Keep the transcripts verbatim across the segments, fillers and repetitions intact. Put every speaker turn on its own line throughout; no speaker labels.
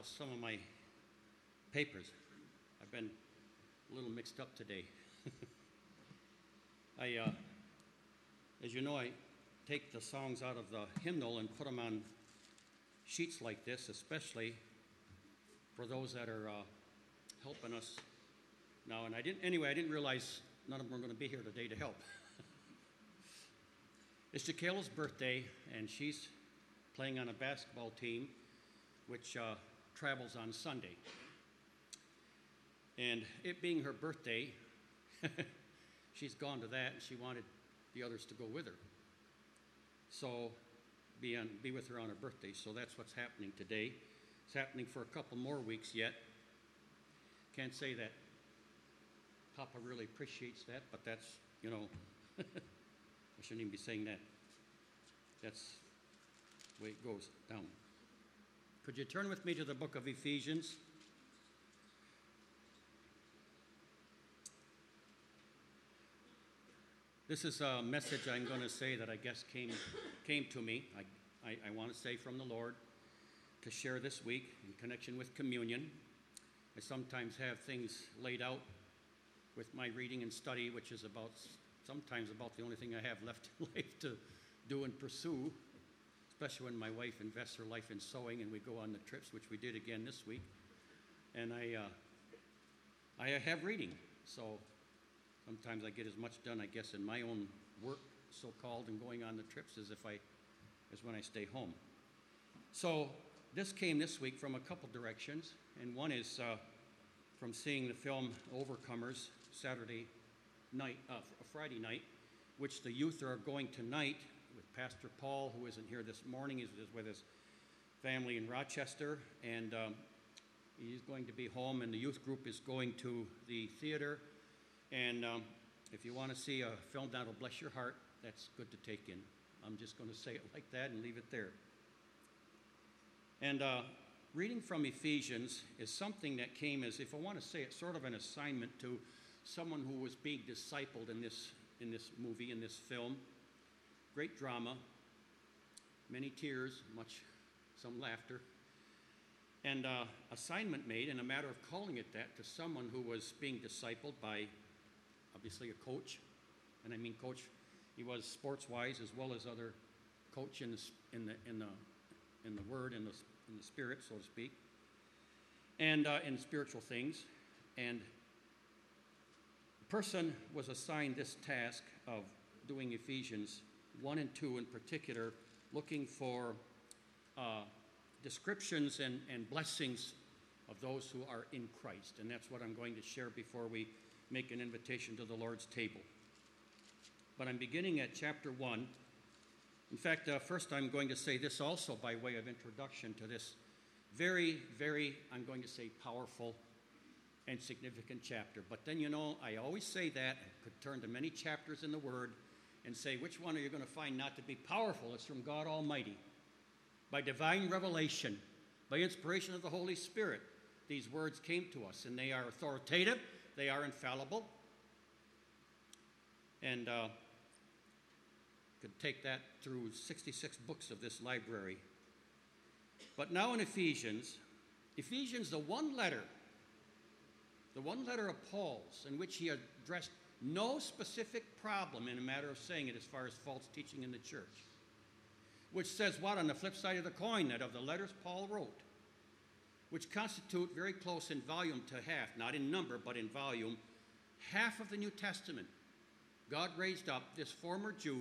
lost some of my papers. I've been a little mixed up today. I, uh, as you know, I take the songs out of the hymnal and put them on sheets like this, especially for those that are uh, helping us now. And I didn't, anyway, I didn't realize none of them were going to be here today to help. It's Jaquela's birthday, and she's playing on a basketball team which uh, travels on Sunday. And it being her birthday, she's gone to that, and she wanted the others to go with her. So be, on, be with her on her birthday. So that's what's happening today. It's happening for a couple more weeks yet. Can't say that Papa really appreciates that, but that's, you know, I shouldn't even be saying that. That's the way it goes down. Could you turn with me to the book of Ephesians? This is a message I'm going to say that I guess came came to me. I, I, I want to say from the Lord to share this week in connection with communion. I sometimes have things laid out with my reading and study, which is about sometimes about the only thing I have left in life to do and pursue, especially when my wife invests her life in sewing and we go on the trips, which we did again this week. And I, uh, I have reading, so sometimes I get as much done, I guess, in my own work, so-called, and going on the trips as if I, as when I stay home. So this came this week from a couple directions, and one is uh, from seeing the film Overcomers Saturday night, uh, Friday night, which the youth are going tonight with Pastor Paul, who isn't here this morning. He's with his family in Rochester, and um, he's going to be home, and the youth group is going to the theater. And um, if you want to see a film that'll bless your heart, that's good to take in. I'm just going to say it like that and leave it there. And uh, reading from Ephesians is something that came as, if I want to say it, sort of an assignment to someone who was being discipled in this in this movie, in this film. Great drama, many tears, much, some laughter. And uh, assignment made, in a matter of calling it that, to someone who was being discipled by, obviously, a coach. And I mean coach, he was sports-wise as well as other coach in the in the in the in the word, in the in the spirit, so to speak, and uh, in spiritual things. And the person was assigned this task of doing Ephesians one and two in particular, looking for uh, descriptions and, and blessings of those who are in Christ. And that's what I'm going to share before we make an invitation to the Lord's table. But I'm beginning at chapter one. In fact, uh, first I'm going to say this also by way of introduction to this very, very, I'm going to say, powerful and significant chapter. But then, you know, I always say that. I could turn to many chapters in the Word and say, which one are you going to find not to be powerful? It's from God Almighty. By divine revelation, by inspiration of the Holy Spirit, these words came to us, and they are authoritative, they are infallible. And uh, could take that through sixty-six books of this library. But now in Ephesians, Ephesians, the one letter, the one letter of Paul's in which he addressed no specific problem, in a matter of saying it, as far as false teaching in the church, which says what on the flip side of the coin? That of the letters Paul wrote, which constitute very close in volume to half, not in number, but in volume, half of the New Testament, God raised up this former Jew,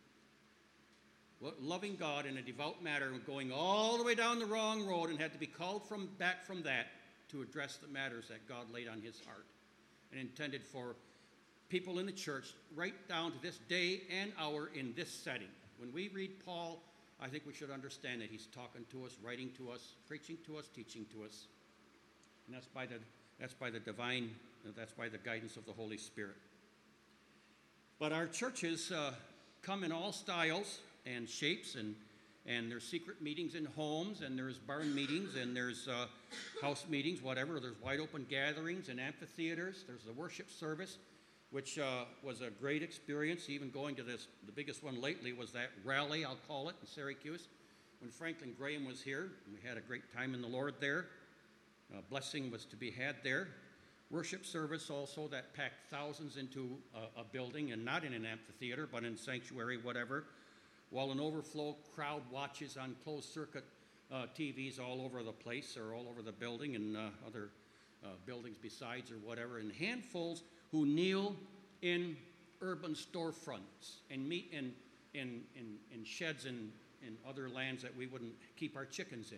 loving God in a devout manner, going all the way down the wrong road, and had to be called from back from that to address the matters that God laid on his heart and intended for people in the church right down to this day and hour in this setting. When we read Paul, I think we should understand that he's talking to us, writing to us, preaching to us, teaching to us. And that's by the that's by the divine, that's by the guidance of the Holy Spirit. But our churches uh, come in all styles and shapes, and and there's secret meetings in homes, and there's barn meetings, and there's uh, house meetings, whatever. There's wide open gatherings and amphitheaters. There's the worship service, which uh, was a great experience. Even going to this, the biggest one lately was that rally, I'll call it, in Syracuse, when Franklin Graham was here. We had a great time in the Lord there. Uh, blessing was to be had there. Worship service also that packed thousands into a, a building, and not in an amphitheater, but in sanctuary, whatever, while an overflow crowd watches on closed circuit uh, T Vs all over the place or all over the building and uh, other uh, buildings besides or whatever, and handfuls who kneel in urban storefronts and meet in, in, in, in sheds in, in other lands that we wouldn't keep our chickens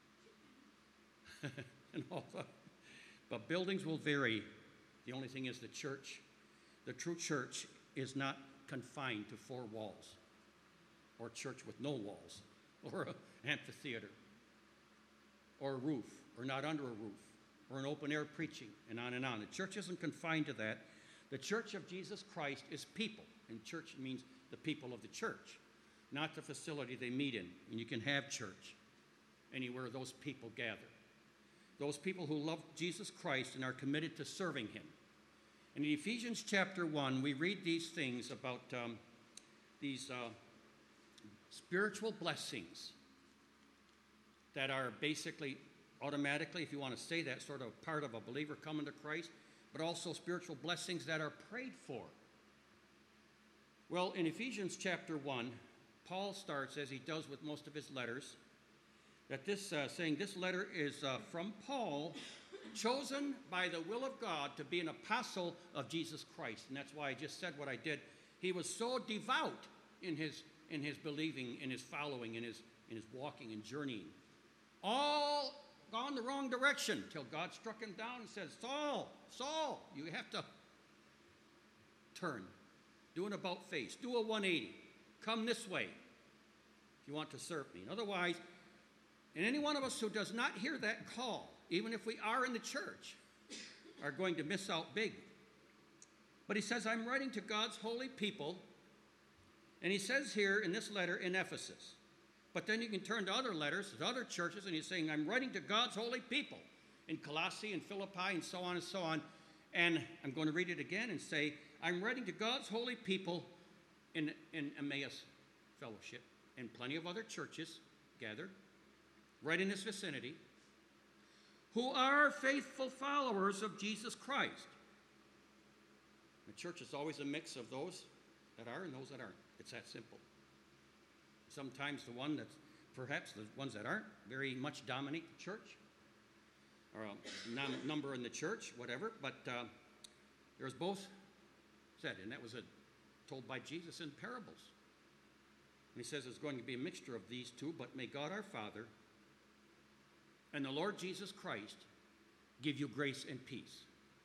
in. and all that. But buildings will vary. The only thing is the church, the true church, is not confined to four walls, or church with no walls, or an amphitheater, or a roof, or not under a roof, or an open air preaching, and on and on. The church isn't confined to that. The church of Jesus Christ is people, and church means the people of the church, not the facility they meet in. And you can have church anywhere those people gather. Those people who love Jesus Christ and are committed to serving him. In Ephesians chapter one, we read these things about um, these uh, spiritual blessings that are basically automatically, if you want to say that, sort of part of a believer coming to Christ, but also spiritual blessings that are prayed for. Well, in Ephesians chapter one, Paul starts, as he does with most of his letters, that this uh, saying this letter is uh, from Paul, chosen by the will of God to be an apostle of Jesus Christ. And that's why I just said what I did. He was so devout in his in his believing, in his following, in his in his walking and journeying. All gone the wrong direction till God struck him down and said, Saul, Saul, you have to turn. Do an about face. Do a one eighty. Come this way if you want to serve me. Otherwise, and any one of us who does not hear that call, even if we are in the church, are going to miss out big. But he says, I'm writing to God's holy people, and he says here in this letter in Ephesus, but then you can turn to other letters, to other churches, and he's saying, I'm writing to God's holy people in Colossae and Philippi and so on and so on. And I'm going to read it again and say, I'm writing to God's holy people in, in Emmaus Fellowship and plenty of other churches gathered right in this vicinity, who are faithful followers of Jesus Christ. The church is always a mix of those that are and those that aren't. It's that simple. Sometimes the one that's, perhaps the ones that aren't very much dominate the church, or a num- number in the church, whatever, but uh, there's both said, and that was a, told by Jesus in parables. And he says it's going to be a mixture of these two, but may God our Father and the Lord Jesus Christ give you grace and peace.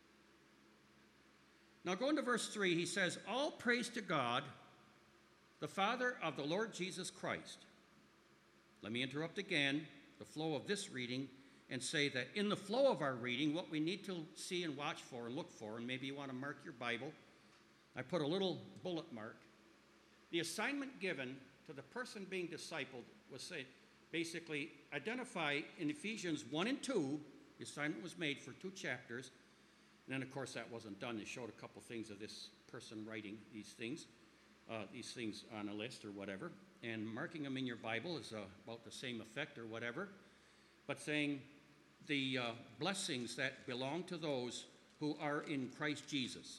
Now going to verse three, he says, all praise to God, the Father of the Lord Jesus Christ. Let me interrupt again the flow of this reading and say that in the flow of our reading, what we need to see and watch for and look for, and maybe you want to mark your Bible, I put a little bullet mark. The assignment given to the person being discipled was say, basically identify in Ephesians one and two, the assignment was made for two chapters, and then of course that wasn't done. They showed a couple things of this person writing these things, uh, these things on a list or whatever, and marking them in your Bible is uh, about the same effect or whatever, but saying the uh, blessings that belong to those who are in Christ Jesus.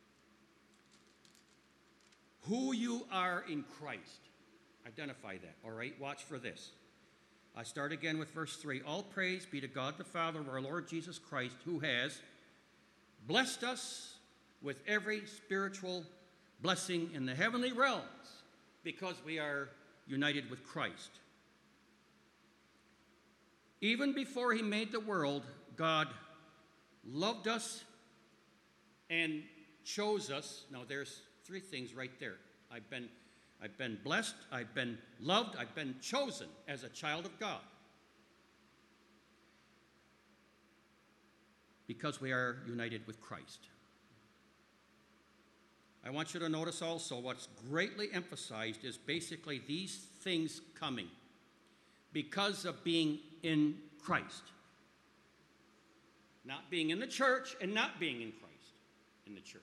Who you are in Christ. Identify that, all right? Watch for this. I start again with verse three. All praise be to God the Father of our Lord Jesus Christ, who has blessed us with every spiritual blessing in the heavenly realms because we are united with Christ. Even before he made the world, God loved us and chose us. Now there's three things right there. I've been I've been blessed, I've been loved, I've been chosen as a child of God. Because we are united with Christ. I want you to notice also what's greatly emphasized is basically these things coming because of being in Christ. Not being in the church and not being in Christ in the church.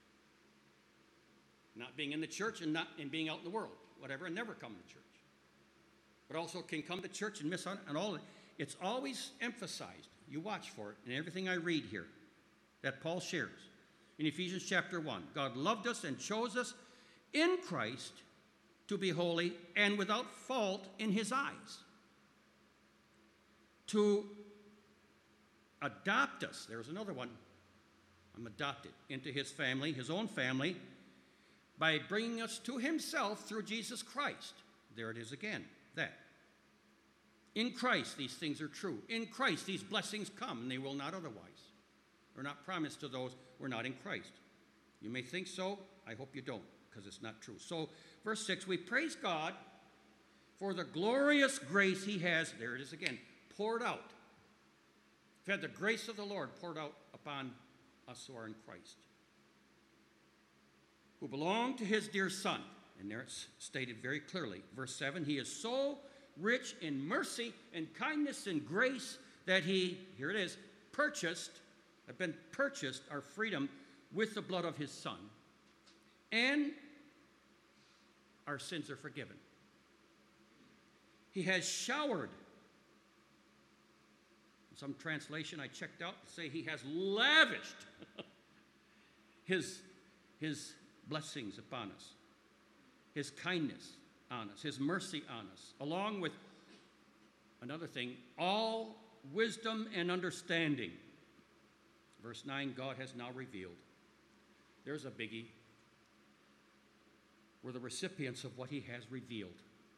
Not being in the church and not and being out in the world, whatever, and never come to church. But also can come to church and miss on and all. It's always emphasized. you watch for it in everything I read here that Paul shares. In Ephesians chapter one, God loved us and chose us in Christ to be holy and without fault in his eyes. To adopt us, there's another one, I'm adopted into his family, his own family, by bringing us to himself through Jesus Christ. There it is again, that. In Christ, these things are true. In Christ, these blessings come, and they will not otherwise. They're not promised to those who are not in Christ. You may think so. I hope you don't, because it's not true. So, verse six, we praise God for the glorious grace he has, there it is again, poured out. We've had the grace of the Lord poured out upon us who are in Christ, who belong to his dear Son. And there it's stated very clearly. Verse seven, he is so rich in mercy and kindness and grace that he, here it is, purchased, have been purchased our freedom with the blood of his Son. And our sins are forgiven. He has showered. Some translation I checked out say he has lavished his, his blessings upon us, his kindness on us, his mercy on us, along with another thing, all wisdom and understanding. Verse nine, God has now revealed. There's a biggie. We're the recipients of what he has revealed.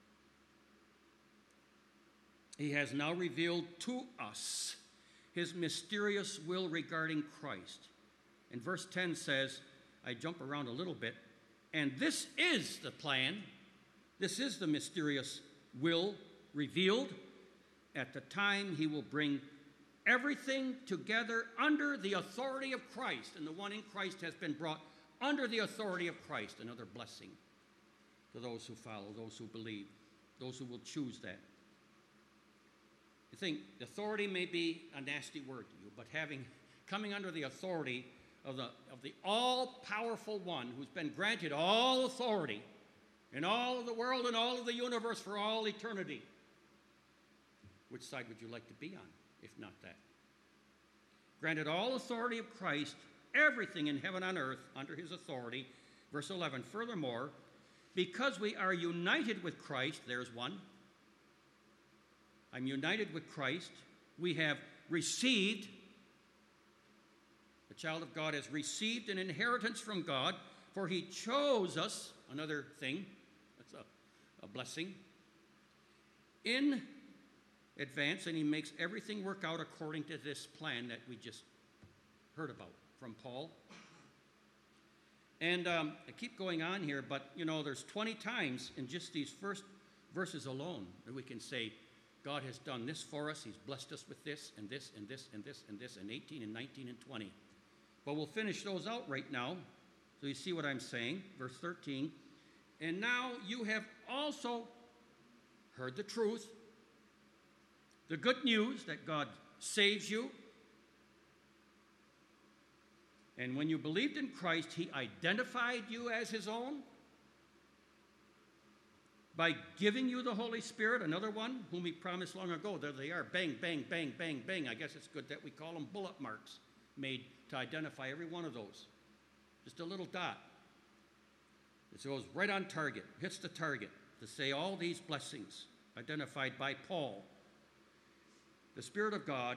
He has now revealed to us his mysterious will regarding Christ. And verse ten says, I jump around a little bit, and this is the plan. This is the mysterious will revealed. At the time he will bring everything together under the authority of Christ. And the one in Christ has been brought under the authority of Christ. Another blessing to those who follow, those who believe, those who will choose that. You think authority may be a nasty word to you, but having coming under the authority of the, of the all-powerful one who's been granted all authority in all of the world and all of the universe for all eternity. Which side would you like to be on, if not that? Granted all authority of Christ, everything in heaven and earth under his authority. Verse eleven, furthermore, because we are united with Christ, there's one. I'm united with Christ. We have received, the child of God has received an inheritance from God, for he chose us, another thing, that's a, a blessing, in advance, and he makes everything work out according to this plan that we just heard about from Paul. And um, I keep going on here, but, you know, there's twenty times in just these first verses alone that we can say, God has done this for us. He's blessed us with this and this and this and this and this and eighteen and nineteen and twenty. But we'll finish those out right now. So you see what I'm saying. Verse thirteen. And now you have also heard the truth, the good news that God saves you. And when you believed in Christ, he identified you as his own by giving you the Holy Spirit, another one whom he promised long ago. There they are, bang, bang, bang, bang, bang. I guess it's good that we call them bullet marks made to identify every one of those. Just a little dot. It goes right on target, hits the target to say all these blessings identified by Paul. The Spirit of God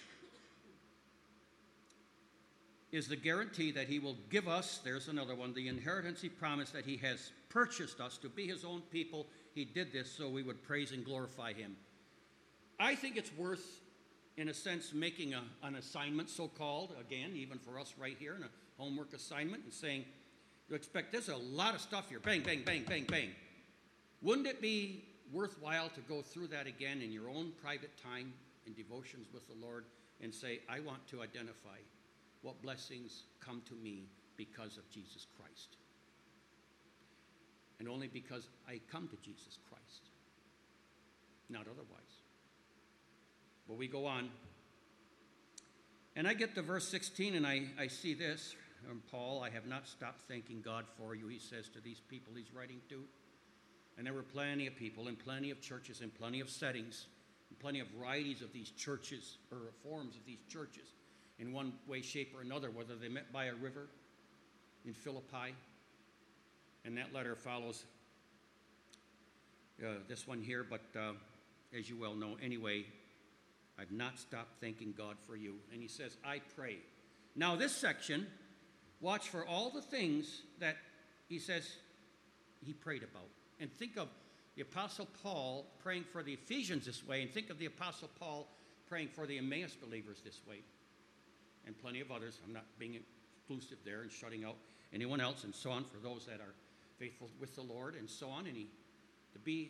is the guarantee that he will give us, there's another one, the inheritance he promised, that he has purchased us to be his own people. He did this so we would praise and glorify him. I think it's worth, in a sense, making a, an assignment, so-called, again, even for us right here, in a homework assignment, and saying, you expect, there's a lot of stuff here, bang, bang, bang, bang, bang. Wouldn't it be worthwhile to go through that again in your own private time, in devotions with the Lord, and say, I want to identify what blessings come to me because of Jesus Christ. And only because I come to Jesus Christ, not otherwise. But we go on. And I get to verse sixteen, and I, I see this from Paul. I have not stopped thanking God for you, he says to these people he's writing to. And there were plenty of people, and plenty of churches, and plenty of settings, and plenty of varieties of these churches, or forms of these churches, in one way, shape, or another, whether they met by a river in Philippi. And that letter follows uh, this one here, but uh, as you well know, anyway, I've not stopped thanking God for you. And he says, I pray. Now this section, watch for all the things that he says he prayed about. And think of the Apostle Paul praying for the Ephesians this way, and think of the Apostle Paul praying for the Emmaus believers this way, and plenty of others. I'm not being exclusive there and shutting out anyone else, and so on, for those that are faithful with the Lord, and so on. And he, to be,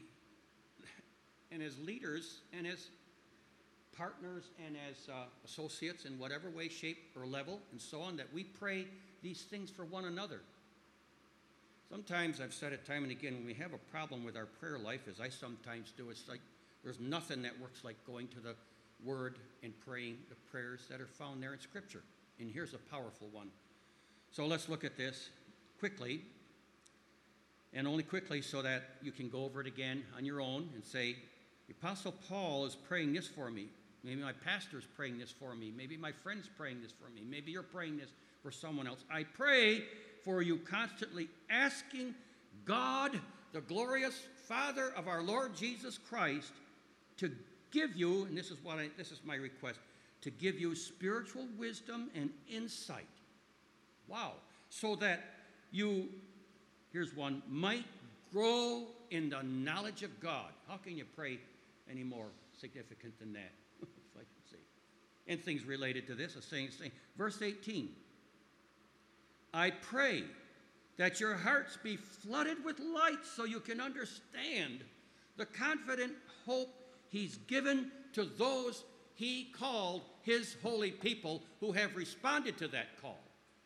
and as leaders, and as partners, and as uh, associates in whatever way, shape, or level, and so on, that we pray these things for one another. Sometimes, I've said it time and again, when we have a problem with our prayer life, as I sometimes do, it's like there's nothing that works like going to the Word and praying the prayers that are found there in Scripture. And here's a powerful one. So let's look at this quickly, and only quickly so that you can go over it again on your own and say, the Apostle Paul is praying this for me. Maybe my pastor's praying this for me. Maybe my friend's praying this for me. Maybe you're praying this for someone else. I pray for you constantly, asking God, the glorious Father of our Lord Jesus Christ, to give you, and this is what I, this is my request, to give you spiritual wisdom and insight. Wow. So that you, here's one, might grow in the knowledge of God. How can you pray any more significant than that? If I can say. And things related to this, a saying, saying, verse eighteen. I pray that your hearts be flooded with light so you can understand the confident hope he's given to those he called his holy people who have responded to that call.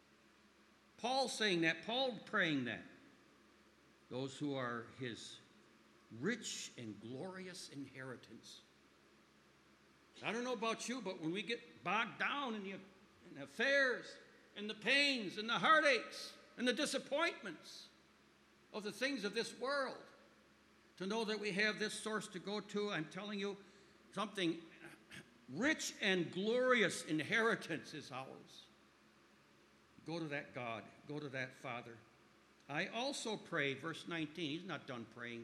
Paul saying that, Paul praying that. Those who are his rich and glorious inheritance. I don't know about you, but when we get bogged down in the, in the affairs and the pains and the heartaches and the disappointments of the things of this world, to know that we have this source to go to, I'm telling you, something rich and glorious inheritance is ours. Go to that God. Go to that Father. I also pray, verse nineteen, he's not done praying.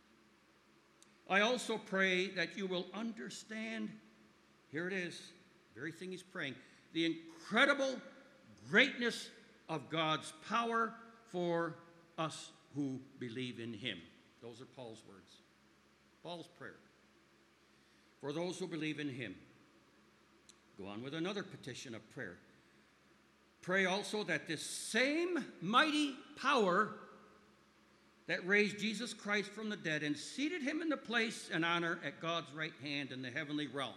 I also pray that you will understand, here it is, the very thing he's praying, the incredible greatness of God's power for us who believe in him. Those are Paul's words. Paul's prayer. For those who believe in him. Go on with another petition of prayer. Pray also that this same mighty power that raised Jesus Christ from the dead and seated him in the place and honor at God's right hand in the heavenly realms.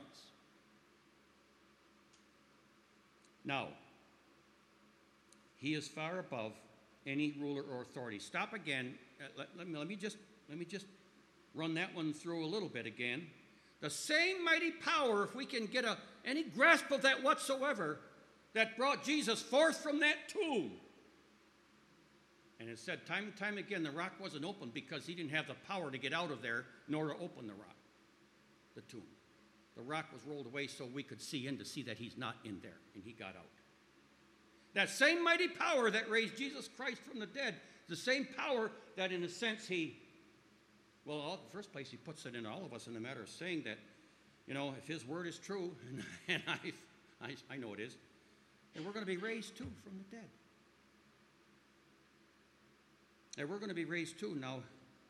Now, he is far above any ruler or authority. Stop again. Uh, let, let, me, let, me just, let me just run that one through a little bit again. The same mighty power, if we can get a, any grasp of that whatsoever, that brought Jesus forth from that tomb. And it said time and time again, the rock wasn't open because he didn't have the power to get out of there, nor to open the rock, the tomb. The rock was rolled away so we could see in to see that he's not in there, and he got out. That same mighty power that raised Jesus Christ from the dead, the same power that in a sense he, well, in the first place he puts it in all of us in the matter of saying that, you know, if his word is true, and, and I, I, I know it is, then we're going to be raised too from the dead. And we're going to be raised too now,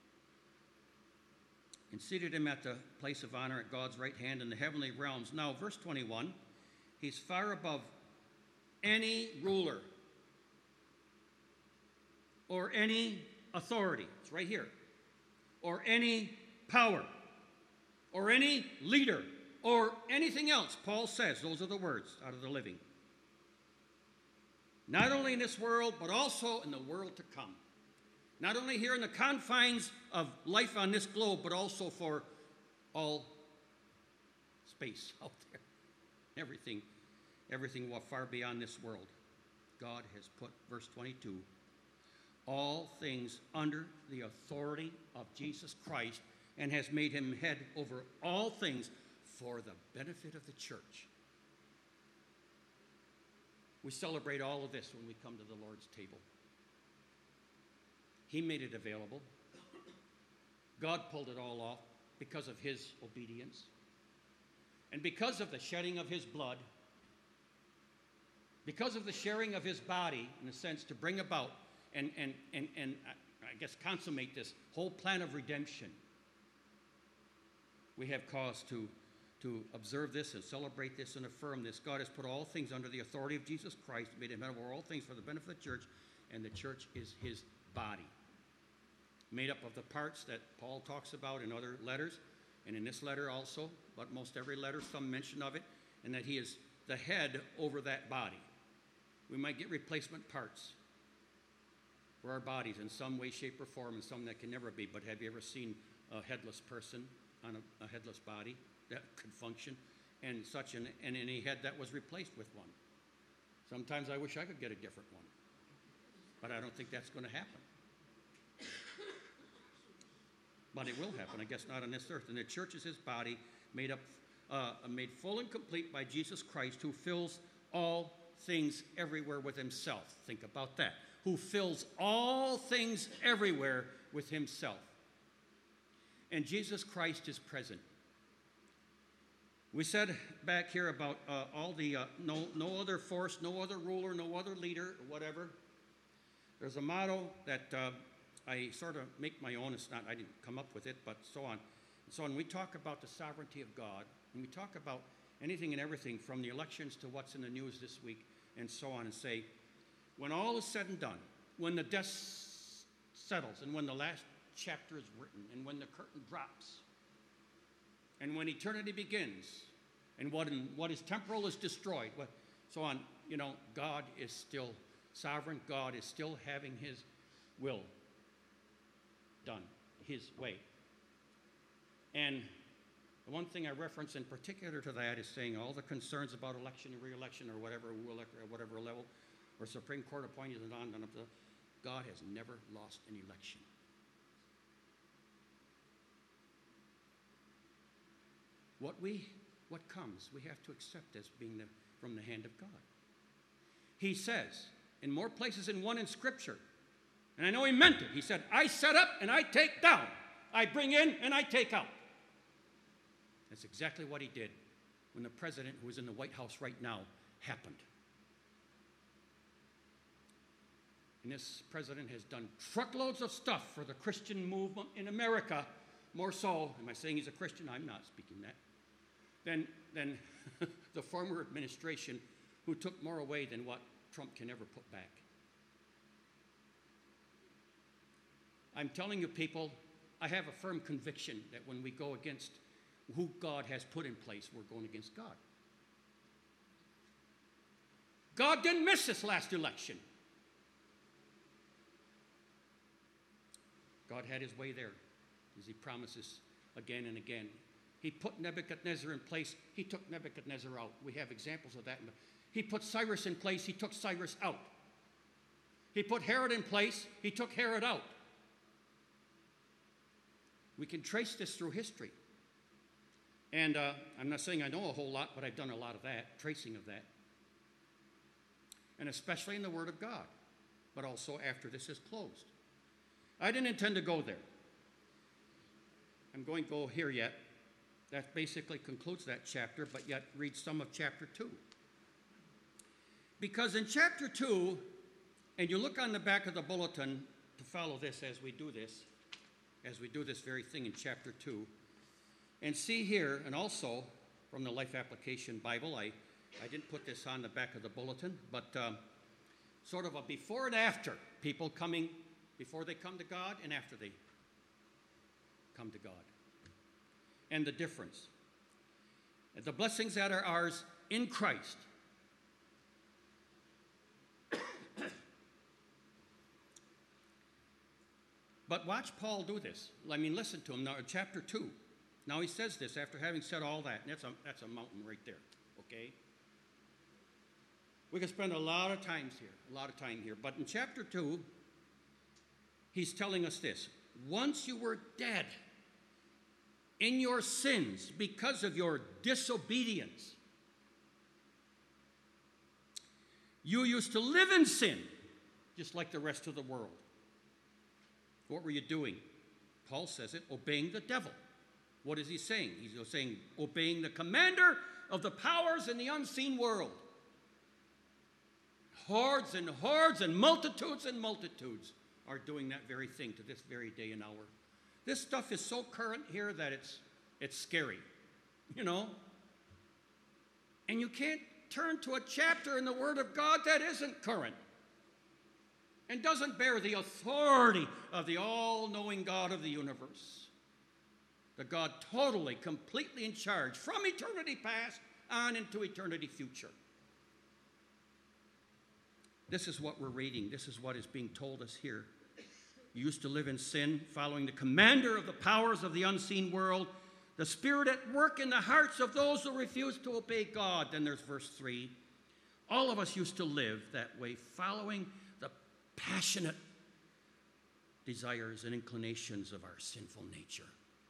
and seated him at the place of honor at God's right hand in the heavenly realms. Now, verse twenty-one, he's far above any ruler or any authority. It's right here. Or any power or any leader or anything else. Paul says, those are the words out of the living. Not only in this world, but also in the world to come. Not only here in the confines of life on this globe, but also for all space out there. Everything, everything far beyond this world. God has put, verse twenty-two, all things under the authority of Jesus Christ and has made him head over all things for the benefit of the church. We celebrate all of this when we come to the Lord's table. He made it available. God pulled it all off because of his obedience. And because of the shedding of his blood, because of the sharing of his body, in a sense, to bring about and, and, and, and I guess consummate this whole plan of redemption, we have cause to, to observe this and celebrate this and affirm this. God has put all things under the authority of Jesus Christ, made him over all things for the benefit of the church, and the church is his body, made up of the parts that Paul talks about in other letters, and in this letter also, but most every letter, some mention of it, and that he is the head over that body. We might get replacement parts for our bodies in some way, shape, or form, and some that can never be, but have you ever seen a headless person on a, a headless body that could function, and such an, and any head that was replaced with one? Sometimes I wish I could get a different one, but I don't think that's going to happen. But it will happen, I guess not on this earth. And the church is his body, made up, uh, made full and complete by Jesus Christ, who fills all things everywhere with himself. Think about that. Who fills all things everywhere with himself. And Jesus Christ is present. We said back here about uh, all the, uh, no, no other force, no other ruler, no other leader, whatever. There's a motto that uh, I sort of make my own. It's not, I didn't come up with it, but so on. So when we talk about the sovereignty of God, and we talk about anything and everything from the elections to what's in the news this week and so on, and say, when all is said and done, when the dust settles, and when the last chapter is written, and when the curtain drops, and when eternity begins, and what, in, what is temporal is destroyed, what, so on, you know, God is still sovereign. God is still having his will done, his way. And the one thing I reference in particular to that is saying all the concerns about election and re-election or whatever, or whatever level, or Supreme Court appointed and on, and up to, God has never lost an election. What we, what comes, we have to accept as being the, from the hand of God. He says, in more places than one in Scripture, and I know he meant it, he said, I set up and I take down. I bring in and I take out. That's exactly what he did when the president who is in the White House right now happened. And this president has done truckloads of stuff for the Christian movement in America, more so, am I saying he's a Christian? I'm not speaking that, than, than the former administration, who took more away than what Trump can ever put back. I'm telling you, people, I have a firm conviction that when we go against who God has put in place, we're going against God. God didn't miss this last election. God had his way there, as he promises again and again. He put Nebuchadnezzar in place. He took Nebuchadnezzar out. We have examples of that. He put Cyrus in place. He took Cyrus out. He put Herod in place. He took Herod out. We can trace this through history. And uh, I'm not saying I know a whole lot, but I've done a lot of that, tracing of that. And especially in the Word of God, but also after this is closed. I didn't intend to go there. I'm going to go here yet. That basically concludes that chapter, but yet read some of chapter two. Because in chapter two, and you look on the back of the bulletin to follow this as we do this, as we do this very thing in chapter two, and see here, and also from the Life Application Bible, I, I didn't put this on the back of the bulletin, but um, sort of a before and after, people coming, before they come to God and after they come to God. And the difference. And the blessings that are ours in Christ. But watch Paul do this. I mean, listen to him now in chapter two. Now he says this after having said all that. And that's a, that's a mountain right there, okay? We could spend a lot of times here, a lot of time here. But in chapter two, he's telling us this. Once you were dead in your sins because of your disobedience. You used to live in sin, just like the rest of the world. What were you doing? Paul says it, obeying the devil. What is he saying? He's saying obeying the commander of the powers in the unseen world. Hordes and hordes and multitudes and multitudes are doing that very thing to this very day and hour. This stuff is so current here that it's it's scary, you know? And you can't turn to a chapter in the Word of God that isn't current and doesn't bear the authority of the all-knowing God of the universe. The God totally, completely in charge from eternity past on into eternity future. This is what we're reading. This is what is being told us here. You used to live in sin, following the commander of the powers of the unseen world, the spirit at work in the hearts of those who refuse to obey God. Then there's verse three. All of us used to live that way, following the passionate desires and inclinations of our sinful nature.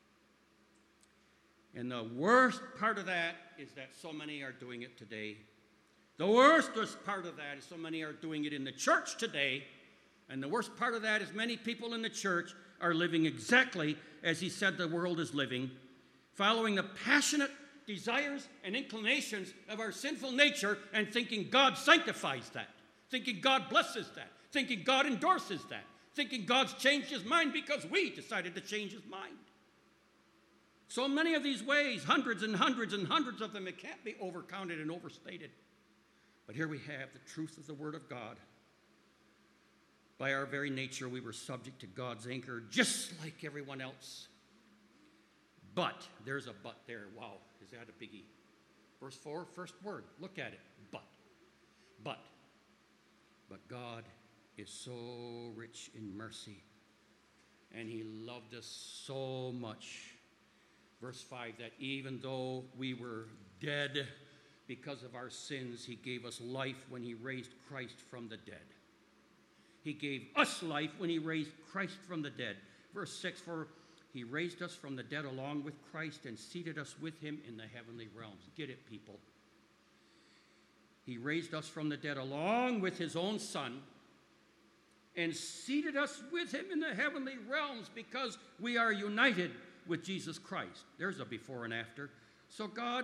And the worst part of that is that so many are doing it today. The worst part of that is so many are doing it in the church today. And the worst part of that is many people in the church are living exactly as he said the world is living, following the passionate desires and inclinations of our sinful nature and thinking God sanctifies that, thinking God blesses that, thinking God endorses that, thinking God's changed his mind because we decided to change his mind. So many of these ways, hundreds and hundreds and hundreds of them, it can't be overcounted and overstated. But here we have the truth of the Word of God. By our very nature, we were subject to God's anchor, just like everyone else. But, there's a but there. Wow, is that a biggie? Verse four, first word, look at it. But. But. But God is so rich in mercy, and he loved us so much. Verse five, that even though we were dead because of our sins, he gave us life when he raised Christ from the dead. He gave us life when he raised Christ from the dead. Verse six, for he raised us from the dead along with Christ and seated us with him in the heavenly realms. Get it, people. He raised us from the dead along with his own Son and seated us with him in the heavenly realms because we are united with Jesus Christ. There's a before and after. So God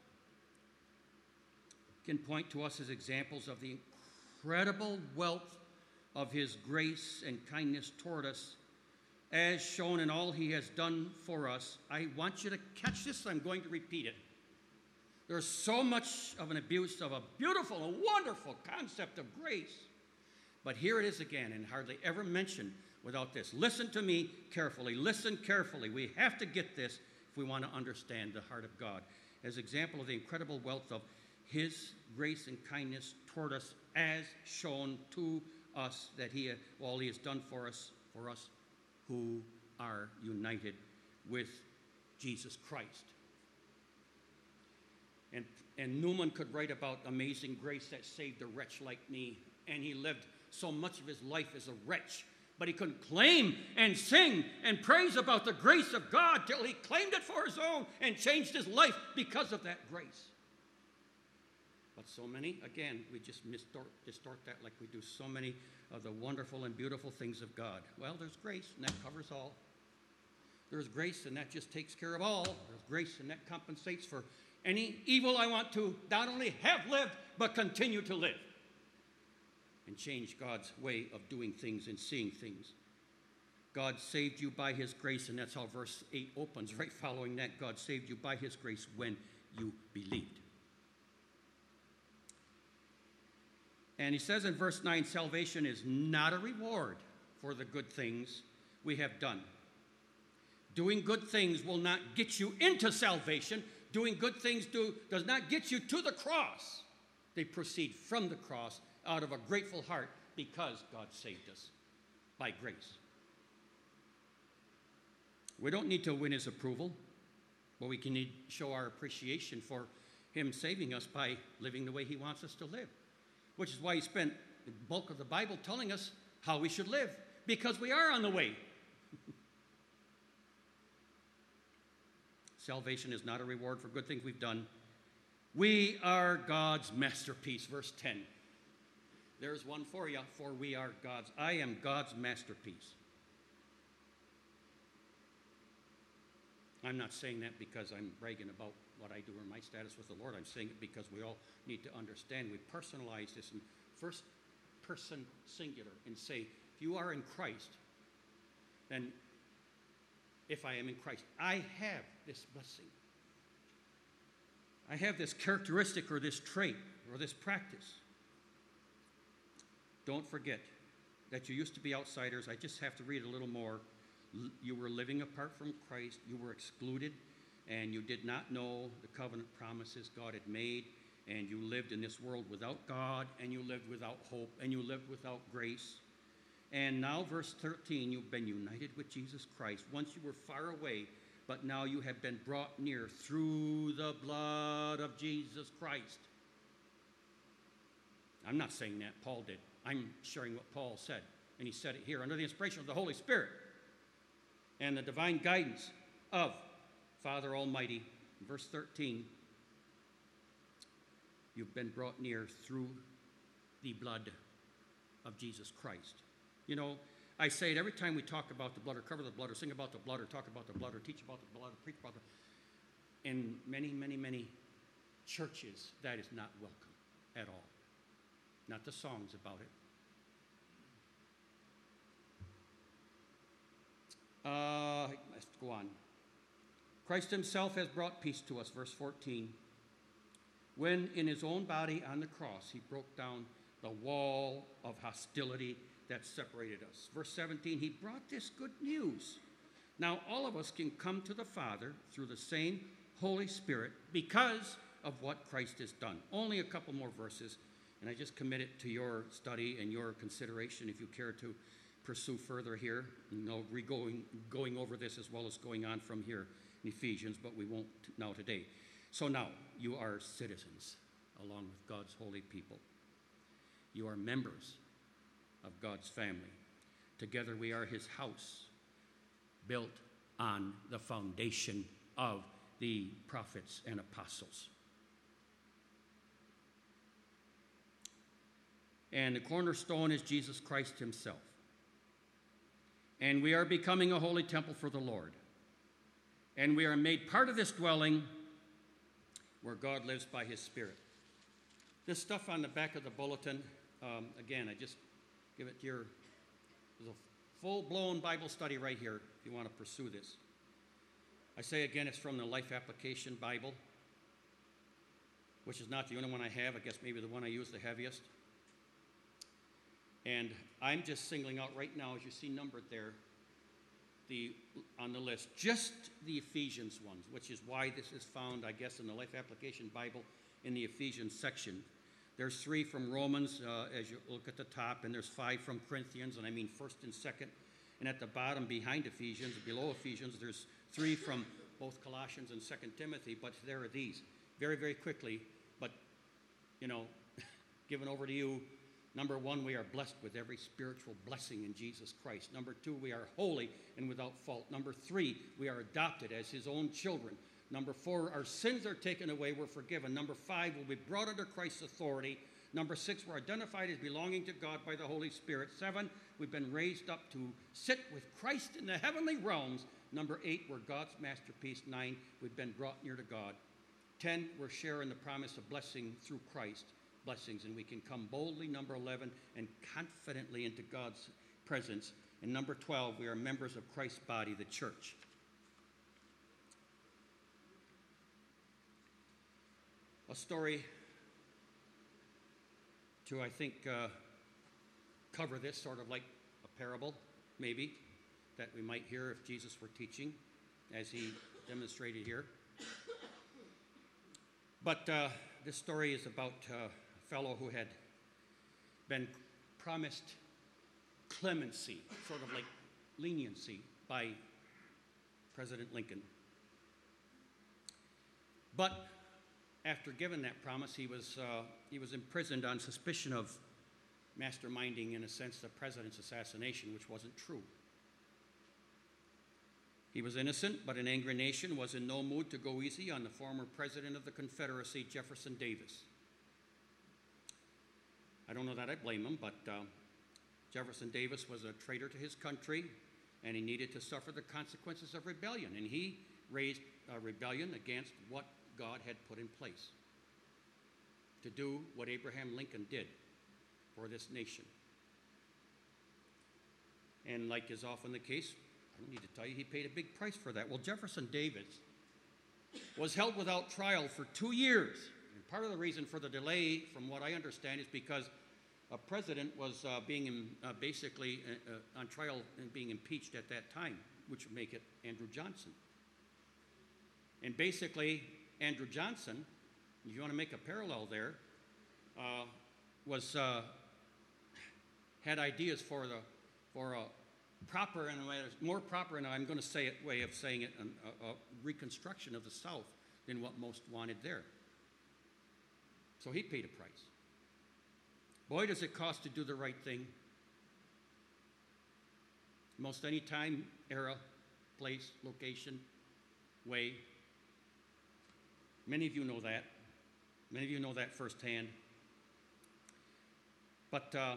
can point to us as examples of the incredible wealth of his grace and kindness toward us, as shown in all he has done for us. I want you to catch this. I'm going to repeat it. There's so much of an abuse of a beautiful and wonderful concept of grace. But here it is again, and hardly ever mentioned without this. Listen to me carefully. Listen carefully. We have to get this if we want to understand the heart of God. As example of the incredible wealth of his grace and kindness toward us, as shown to us, that he, all he has done for us, for us who are united with Jesus Christ. And, and Newman could write about amazing grace that saved a wretch like me, and he lived so much of his life as a wretch, but he couldn't claim and sing and praise about the grace of God till he claimed it for his own and changed his life because of that grace. But so many, again, we just distort, distort that like we do so many of the wonderful and beautiful things of God. Well, there's grace, and that covers all. There's grace, and that just takes care of all. There's grace, and that compensates for any evil I want to not only have lived, but continue to live. And change God's way of doing things and seeing things. God saved you by his grace, and that's how verse eight opens, right following that. God saved you by his grace when you believed. And he says in verse nine, salvation is not a reward for the good things we have done. Doing good things will not get you into salvation. Doing good things do, does not get you to the cross. They proceed from the cross out of a grateful heart because God saved us by grace. We don't need to win his approval, but we can need, show our appreciation for him saving us by living the way he wants us to live, which is why he spent the bulk of the Bible telling us how we should live, because we are on the way. Salvation is not a reward for good things we've done. We are God's masterpiece. Verse ten. There's one for you, for we are God's. I am God's masterpiece. I'm not saying that because I'm bragging about what I do or my status with the Lord. I'm saying it because we all need to understand. We personalize this in first person singular and say, if you are in Christ, then if I am in Christ, I have this blessing. I have this characteristic or this trait or this practice. Don't forget that you used to be outsiders. I just have to read a little more. You were living apart from Christ. You were excluded, and you did not know the covenant promises God had made, and you lived in this world without God, and you lived without hope, and you lived without grace. And now, verse thirteen, you've been united with Jesus Christ. Once you were far away, but now you have been brought near through the blood of Jesus Christ. I'm not saying that. Paul did. I'm sharing what Paul said, and he said it here under the inspiration of the Holy Spirit and the divine guidance of Father Almighty. Verse thirteen, you've been brought near through the blood of Jesus Christ. You know, I say it every time we talk about the blood or cover the blood or sing about the blood or talk about the blood or teach about the blood or preach about the in many, many, many churches, that is not welcome at all. Not the songs about it. Uh, let's go on. Christ himself has brought peace to us, verse fourteen, when in his own body on the cross he broke down the wall of hostility that separated us. Verse seventeen, he brought this good news. Now all of us can come to the Father through the same Holy Spirit because of what Christ has done. Only a couple more verses, and I just commit it to your study and your consideration if you care to pursue further here. You know, we're going, going over this as well as going on from here in Ephesians, but we won't now today. So now, you are citizens along with God's holy people. You are members of God's family. Together we are his house, built on the foundation of the prophets and apostles. And the cornerstone is Jesus Christ himself. And we are becoming a holy temple for the Lord. And we are made part of this dwelling where God lives by his Spirit. This stuff on the back of the bulletin, um, again, I just give it to your, there's a full-blown Bible study right here if you want to pursue this. I say again, it's from the Life Application Bible, which is not the only one I have. I guess maybe the one I use the heaviest. And I'm just singling out right now, as you see numbered there, the on the list, just the Ephesians ones, which is why this is found, I guess, in the Life Application Bible in the Ephesians section. There's three from Romans, uh, as you look at the top, and there's five from Corinthians, and I mean first and second. And at the bottom, behind Ephesians, below Ephesians, there's three from both Colossians and Second Timothy, but there are these. Very, very quickly, but, you know, given over to you. Number one, we are blessed with every spiritual blessing in Jesus Christ. Number two, we are holy and without fault. Number three, we are adopted as his own children. Number four, our sins are taken away, we're forgiven. Number five, we'll be brought under Christ's authority. Number six, we're identified as belonging to God by the Holy Spirit. Seven, we've been raised up to sit with Christ in the heavenly realms. Number eight, we're God's masterpiece. Nine, we've been brought near to God. Ten, we're sharing the promise of blessing through Christ. Blessings, and we can come boldly, number eleven, and confidently into God's presence. And number twelve, we are members of Christ's body, the church. A story to, I think, uh, cover this, sort of like a parable, maybe, that we might hear if Jesus were teaching, as he demonstrated here. But uh, this story is about uh, fellow who had been promised clemency, sort of like leniency, by President Lincoln. But after given that promise, he was uh, he was imprisoned on suspicion of masterminding, in a sense, the president's assassination, which wasn't true. He was innocent, but an angry nation was in no mood to go easy on the former president of the Confederacy, Jefferson Davis. I don't know that I blame him, but uh, Jefferson Davis was a traitor to his country, and he needed to suffer the consequences of rebellion. And he raised a rebellion against what God had put in place to do what Abraham Lincoln did for this nation. And like is often the case, I don't need to tell you, he paid a big price for that. Well, Jefferson Davis was held without trial for two years. And part of the reason for the delay, from what I understand, is because a president was uh, being in, uh, basically uh, uh, on trial and being impeached at that time, which would make it Andrew Johnson. And basically, Andrew Johnson, if you want to make a parallel there, uh, was uh, had ideas for the for a proper and more proper, and I'm going to say it way of saying it, a, a reconstruction of the South than what most wanted there. So he paid a price. Boy, does it cost to do the right thing. Most any time, era, place, location, way. Many of you know that. Many of you know that firsthand. But uh,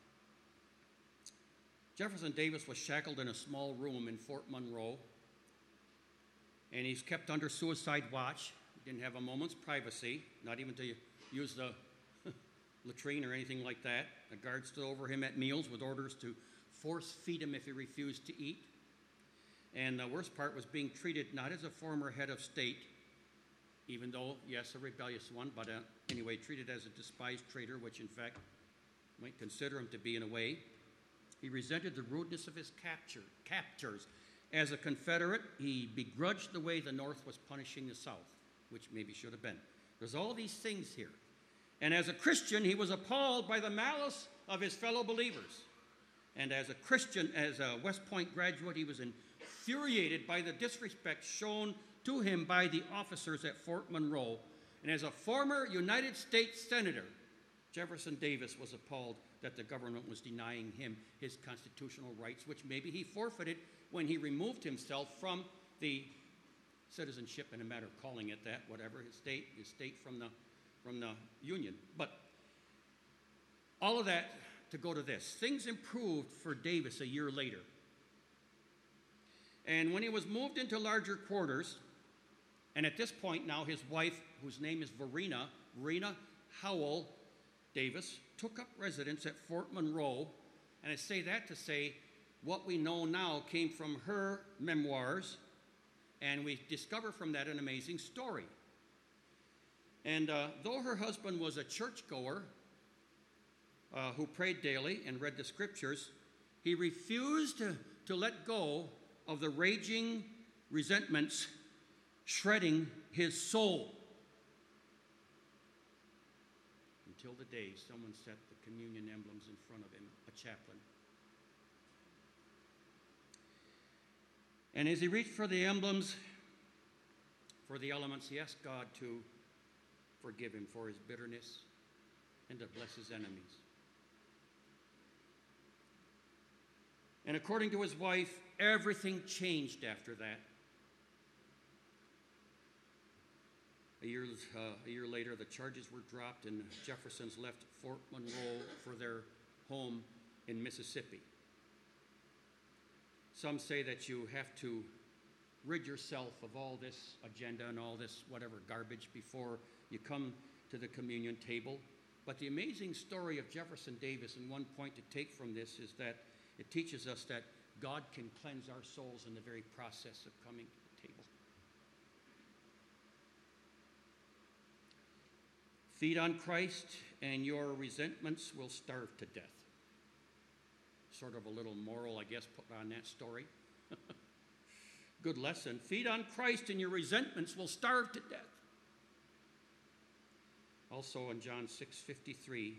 Jefferson Davis was shackled in a small room in Fort Monroe, and he's kept under suicide watch. He didn't have a moment's privacy, not even to use the latrine or anything like that. The guard stood over him at meals with orders to force feed him if he refused to eat. And the worst part was being treated not as a former head of state, even though, yes, a rebellious one, but uh, anyway, treated as a despised traitor, which in fact might consider him to be in a way. He resented the rudeness of his capture, captors. As a Confederate, he begrudged the way the North was punishing the South, which maybe should have been. There's all these things here. And as a Christian, he was appalled by the malice of his fellow believers. And as a Christian, as a West Point graduate, he was infuriated by the disrespect shown to him by the officers at Fort Monroe. And as a former United States Senator, Jefferson Davis was appalled that the government was denying him his constitutional rights, which maybe he forfeited when he removed himself from the citizenship, in a matter of calling it that, whatever, his state, his state from the from the Union. But all of that to go to this. Things improved for Davis a year later. And when he was moved into larger quarters, and at this point now his wife, whose name is Verena, Verena Howell Davis, took up residence at Fort Monroe. And I say that to say what we know now came from her memoirs, and we discover from that an amazing story. And uh, though her husband was a churchgoer uh, who prayed daily and read the scriptures, he refused to, to let go of the raging resentments shredding his soul. Until the day someone set the communion emblems in front of him, a chaplain. And as he reached for the emblems, for the elements, he asked God to forgive him for his bitterness and to bless his enemies. And according to his wife, everything changed after that. A year, uh, a year later, the charges were dropped, and Jeffersons left Fort Monroe for their home in Mississippi. Some say that you have to rid yourself of all this agenda and all this whatever garbage before you come to the communion table. But the amazing story of Jefferson Davis, and one point to take from this, is that it teaches us that God can cleanse our souls in the very process of coming to the table. Feed on Christ, and your resentments will starve to death. Sort of a little moral, I guess, put on that story. Good lesson. Feed on Christ, and your resentments will starve to death. Also in John six fifty-three,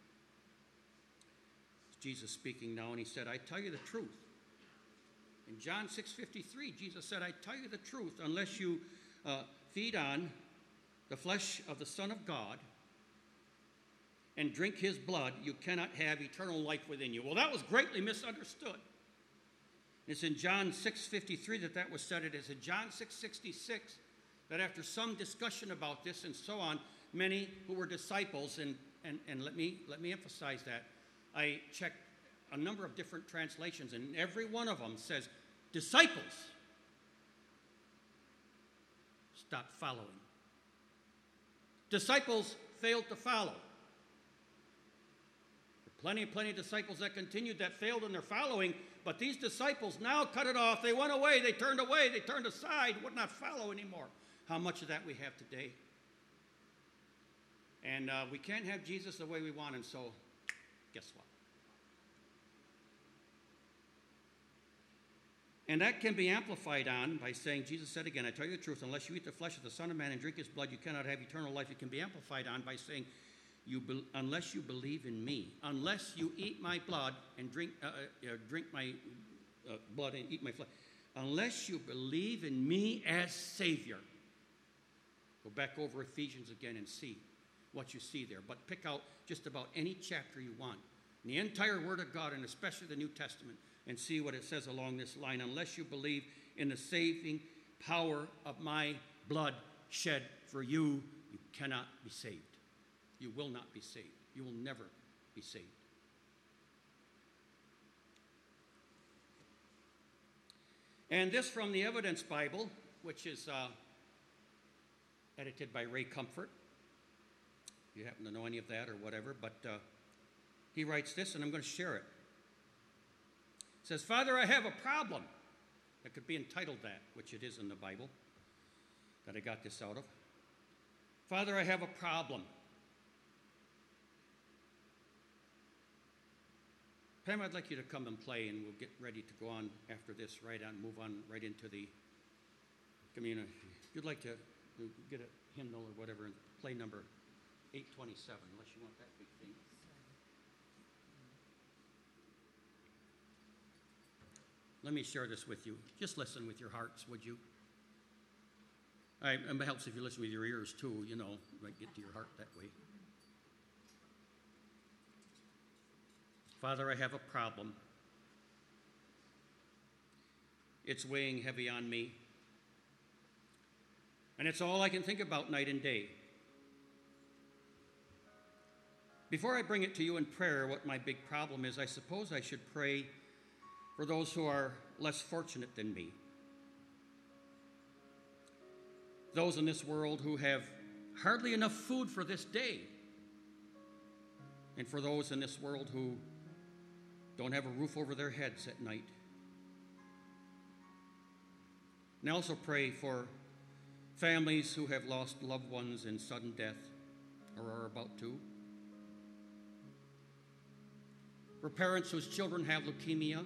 Jesus speaking now, and he said, I tell you the truth. In John six fifty-three, Jesus said, I tell you the truth, unless you uh, feed on the flesh of the Son of God and drink his blood, you cannot have eternal life within you. Well, that was greatly misunderstood. It's in John six fifty-three that that was said. It is in John six sixty-six that after some discussion about this and so on, many who were disciples, and, and, and let me let me emphasize that, I checked a number of different translations, and every one of them says, disciples stopped following. Disciples failed to follow. There are plenty, plenty of disciples that continued that failed in their following, but these disciples now cut it off. They went away, they turned away, they turned aside, would not follow anymore. How much of that we have today? And uh, we can't have Jesus the way we want him, so guess what? And that can be amplified on by saying, Jesus said again, I tell you the truth, unless you eat the flesh of the Son of Man and drink his blood, you cannot have eternal life. It can be amplified on by saying, you be, unless you believe in me, unless you eat my blood and drink, uh, uh, drink my uh, blood and eat my flesh, unless you believe in me as Savior. Go back over Ephesians again and see what you see there. But pick out just about any chapter you want in the entire Word of God, and especially the New Testament, and see what it says along this line. Unless you believe in the saving power of my blood shed for you, you cannot be saved. You will not be saved. You will never be saved. And this from the Evidence Bible, which is uh, edited by Ray Comfort. If you happen to know any of that or whatever, but uh, he writes this, and I'm going to share it. It says, Father, I have a problem. That could be entitled that, which it is in the Bible, that I got this out of. Father, I have a problem. Pam, I'd like you to come and play, and we'll get ready to go on after this, right on, move on right into the communion. If you'd like to get a hymnal or whatever, and play number eight twenty-seven, unless you want that big thing. Let me share this with you. Just listen with your hearts, would you? I, it helps if you listen with your ears, too. You know, you might get to your heart that way. Father, I have a problem. It's weighing heavy on me. And it's all I can think about night and day. Before I bring it to you in prayer, what my big problem is, I suppose I should pray for those who are less fortunate than me. Those in this world who have hardly enough food for this day. And for those in this world who don't have a roof over their heads at night. And I also pray for families who have lost loved ones in sudden death or are about to. For parents whose children have leukemia.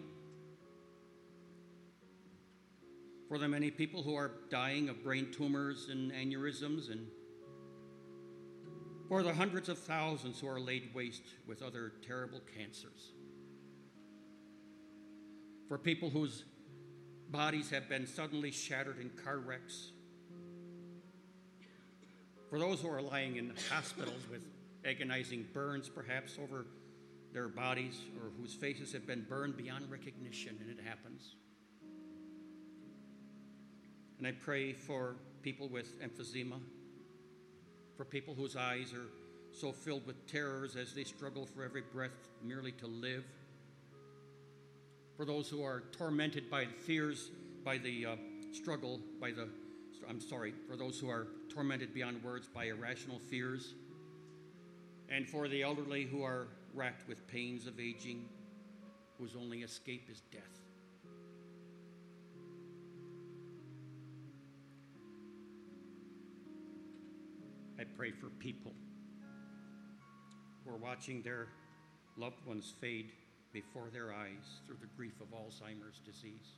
For the many people who are dying of brain tumors and aneurysms, and for the hundreds of thousands who are laid waste with other terrible cancers. For people whose bodies have been suddenly shattered in car wrecks. For those who are lying in hospitals with agonizing burns perhaps over their bodies, or whose faces have been burned beyond recognition, and it happens. And I pray for people with emphysema, for people whose eyes are so filled with terrors as they struggle for every breath merely to live, for those who are tormented by fears, by the uh, struggle, by the, I'm sorry, for those who are tormented beyond words by irrational fears, and for the elderly who are racked with pains of aging, whose only escape is death. I pray for people who are watching their loved ones fade before their eyes through the grief of Alzheimer's disease.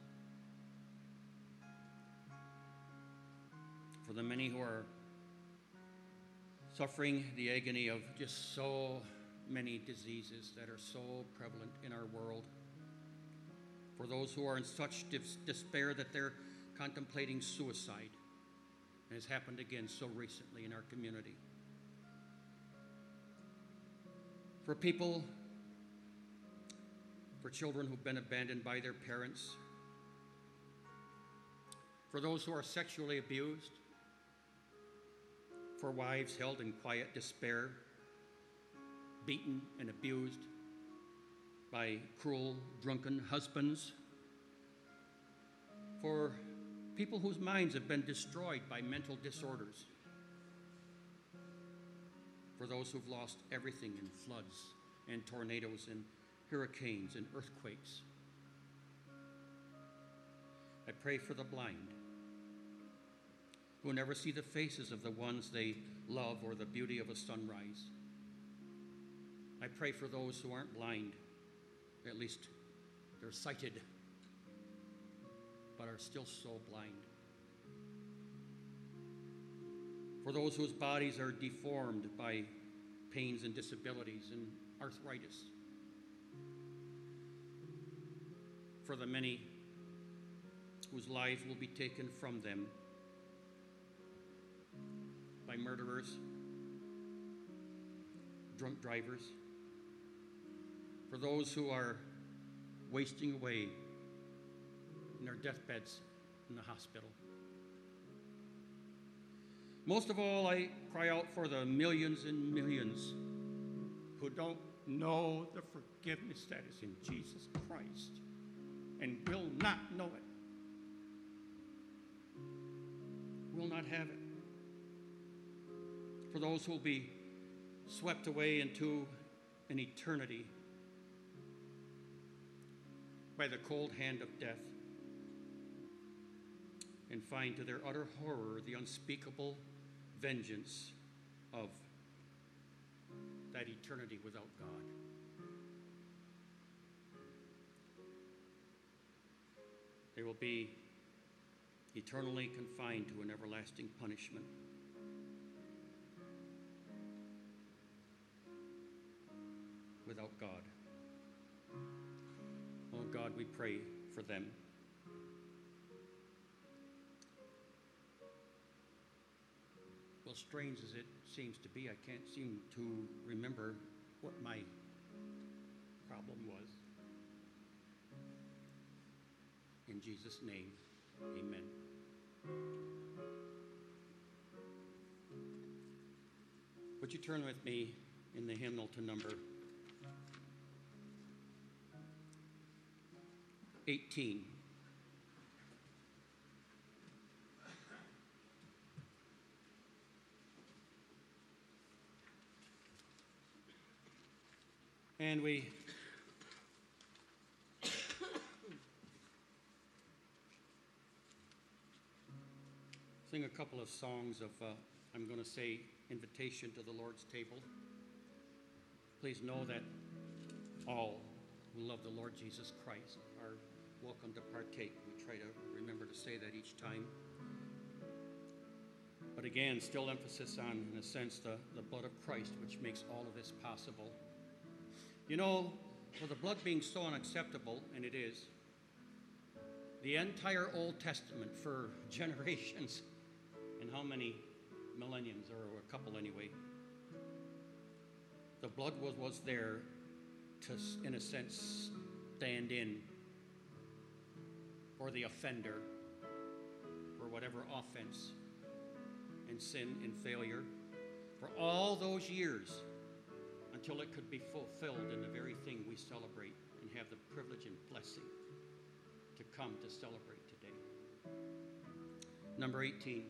For the many who are suffering the agony of just so many diseases that are so prevalent in our world. For those who are in such dis- despair that they're contemplating suicide. It has happened again so recently in our community. For people, for children who've been abandoned by their parents, for those who are sexually abused, for wives held in quiet despair, beaten and abused by cruel, drunken husbands, for people whose minds have been destroyed by mental disorders, for those who've lost everything in floods and tornadoes and hurricanes and earthquakes. I pray for the blind, who never see the faces of the ones they love or the beauty of a sunrise. I pray for those who aren't blind, at least they're sighted, but are still so blind. For those whose bodies are deformed by pains and disabilities and arthritis. For the many whose lives will be taken from them by murderers, drunk drivers, for those who are wasting away in their deathbeds in the hospital. Most of all, I cry out for the millions and millions who don't know the forgiveness that is in Jesus Christ and will not know it, will not have it. For those who will be swept away into an eternity by the cold hand of death and find to their utter horror the unspeakable vengeance of that eternity without God. They will be eternally confined to an everlasting punishment. Without God. Oh God, we pray for them. Well, strange as it seems to be, I can't seem to remember what my problem was. In Jesus' name, amen. Would you turn with me in the hymnal to number eighteen. And we sing a couple of songs of, uh, I'm going to say, invitation to the Lord's table. Please know that all who love the Lord Jesus Christ are welcome to partake. We try to remember to say that each time. But again, still emphasis on, in a sense, the, the blood of Christ, which makes all of this possible. You know, for the blood being so unacceptable, and it is, the entire Old Testament for generations, and how many millenniums, or a couple anyway, the blood was, was there to, in a sense, stand in for the offender, for whatever offense and sin and failure, for all those years until it could be fulfilled in the very thing we celebrate and have the privilege and blessing to come to celebrate today. Number eighteen.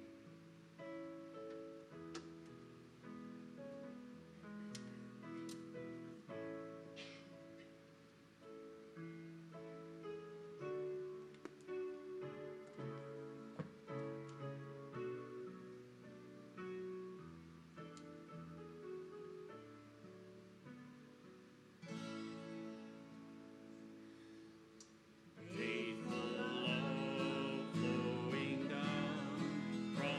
From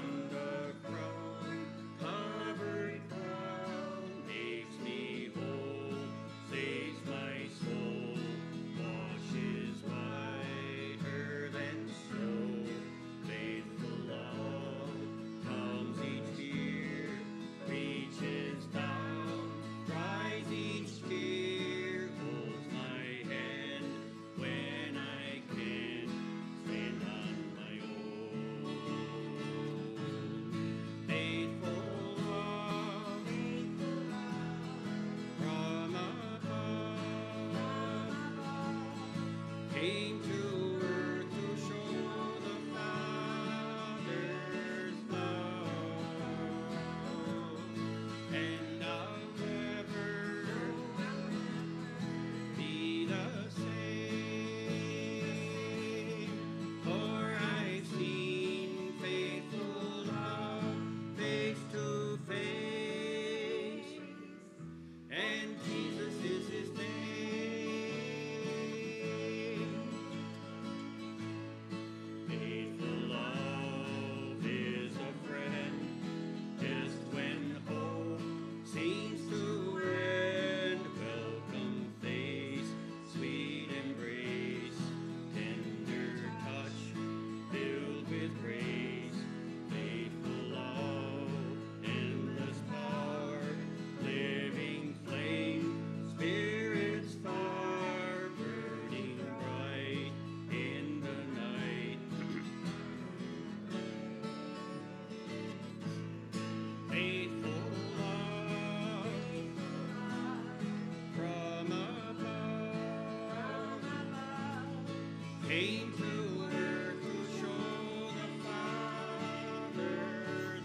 came to earth to show the Father's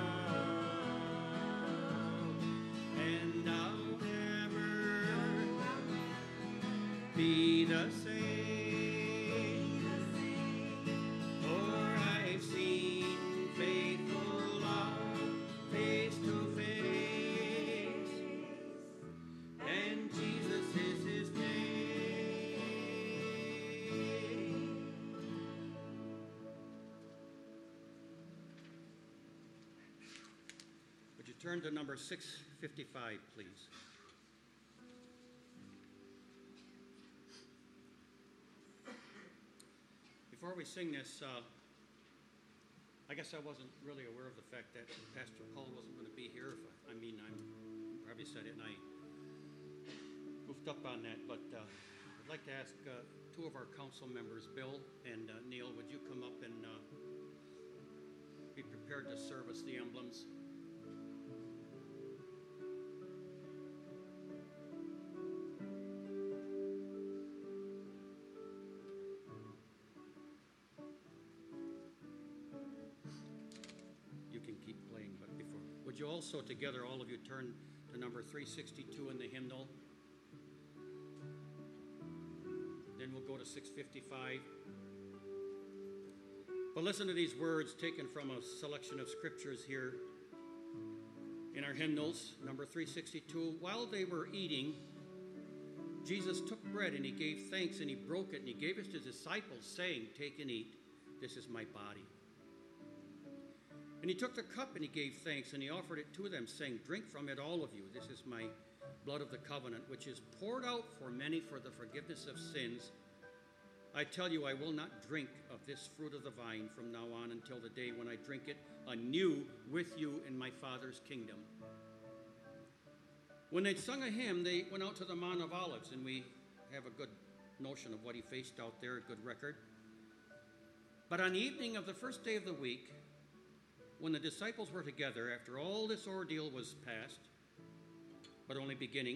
love, and I'll never be the same. Turn to number six fifty-five, please. Before we sing this, uh, I guess I wasn't really aware of the fact that Pastor Paul wasn't going to be here. If I, I mean, I probably said it and I goofed up on that, but uh, I'd like to ask uh, two of our council members, Bill and uh, Neil, would you come up and uh, be prepared to service the emblems? Would you also together, all of you, turn to number three sixty-two in the hymnal? Then we'll go to six fifty-five. But listen to these words taken from a selection of scriptures here in our hymnals. Number three sixty-two, while they were eating, Jesus took bread and he gave thanks and he broke it and he gave it to his disciples, saying, take and eat, this is my body. And he took the cup and he gave thanks and he offered it to them, saying, drink from it, all of you. This is my blood of the covenant, which is poured out for many for the forgiveness of sins. I tell you, I will not drink of this fruit of the vine from now on until the day when I drink it anew with you in my Father's kingdom. When they'd sung a hymn, they went out to the Mount of Olives, and we have a good notion of what he faced out there, a good record. But on the evening of the first day of the week, when the disciples were together, after all this ordeal was past, but only beginning,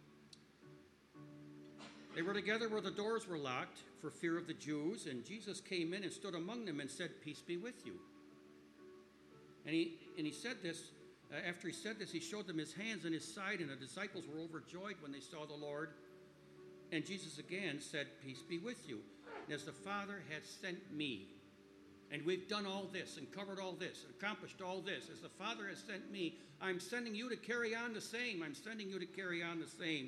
they were together where the doors were locked for fear of the Jews, and Jesus came in and stood among them and said, peace be with you. And he, and he said this, uh, after he said this, he showed them his hands and his side, and the disciples were overjoyed when they saw the Lord. And Jesus again said, peace be with you. And as the Father has sent me, and we've done all this and covered all this, accomplished all this. As the Father has sent me, I'm sending you to carry on the same. I'm sending you to carry on the same.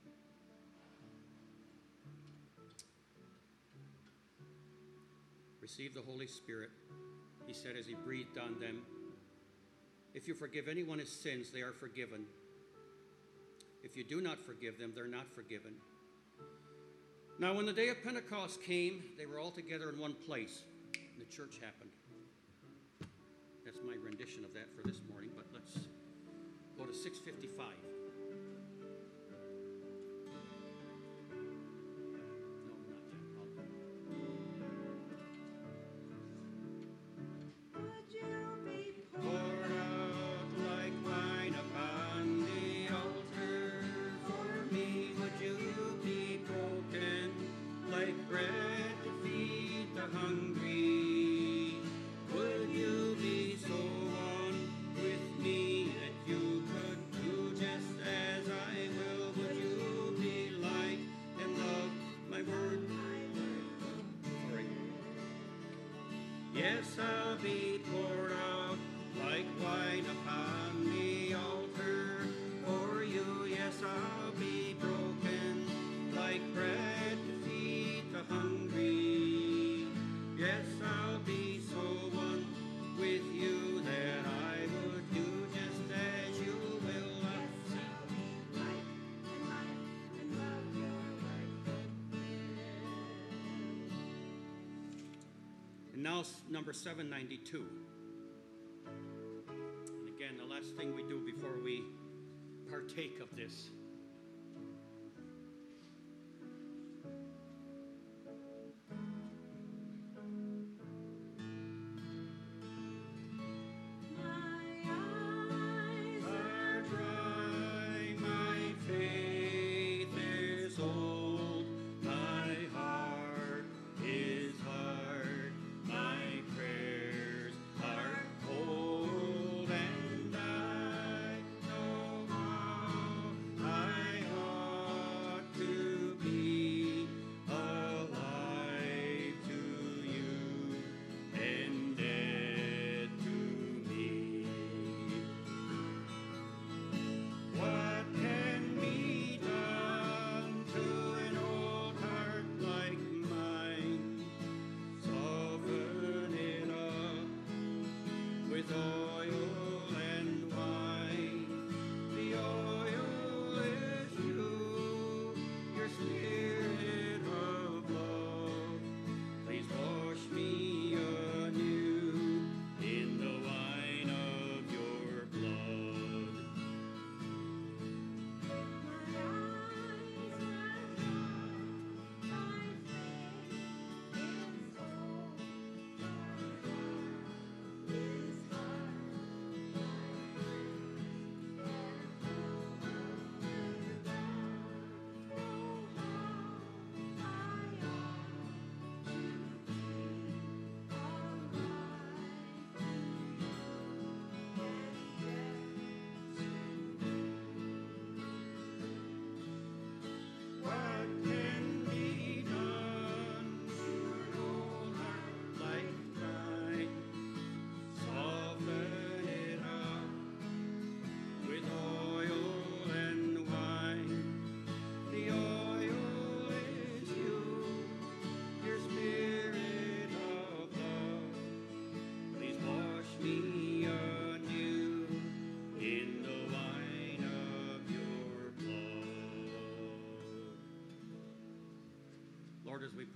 Receive the Holy Spirit, he said as he breathed on them. If you forgive anyone his sins, they are forgiven. If you do not forgive them, they're not forgiven. Now, when the day of Pentecost came, they were all together in one place. The church happened. That's my rendition of that for this morning, but let's go to six fifty-five. No, not yet. I'll... Would you be poured out like wine upon the altar? For me, would you be broken like bread to feed the hungry? Yes, I'll be poured out like wine upon the altar for you. Yes, I'll be broken like bread to feed the hungry. Yes, I'll be so one with you that I would do just as you will. And now number seven ninety-two. And again, the last thing we do before we partake of this.
Is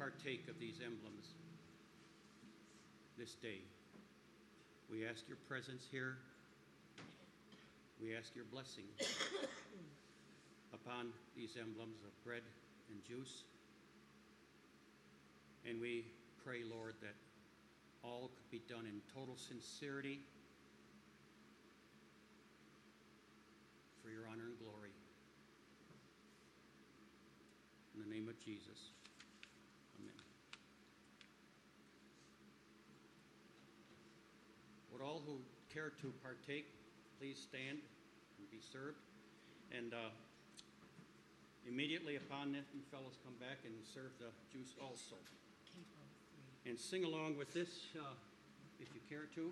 partake of these emblems this day, we ask your presence here. We ask your blessing upon these emblems of bread and juice. And we pray, Lord, that all could be done in total sincerity for your honor and glory. In the name of Jesus, amen. Would all who care to partake please stand and be served? And uh, immediately upon that, you fellows come back and serve the juice also. And sing along with this uh, if you care to.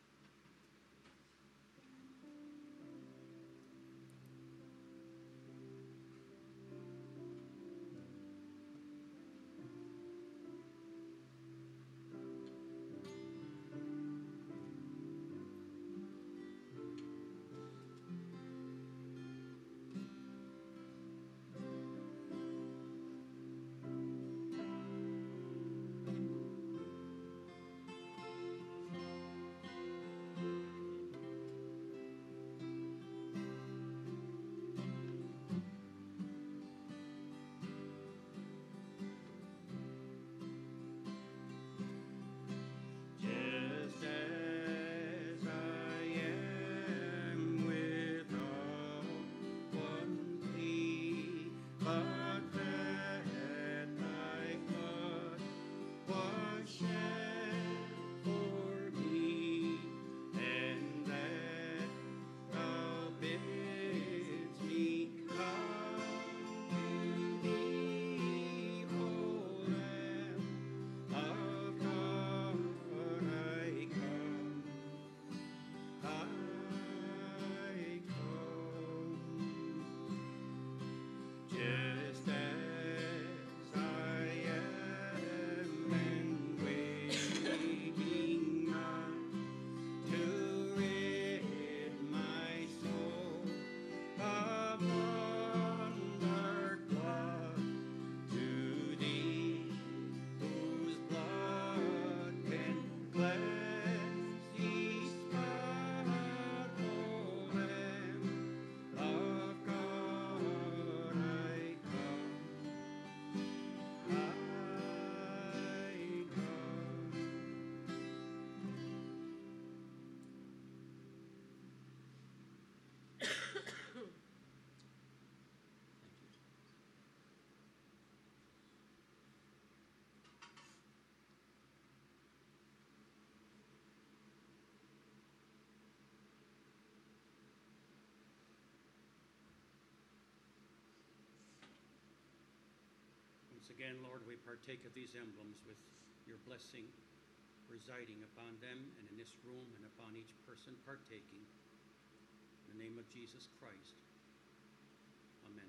Once again, Lord, we partake of these emblems with your blessing residing upon them and in this room and upon each person partaking. In the name of Jesus Christ, amen.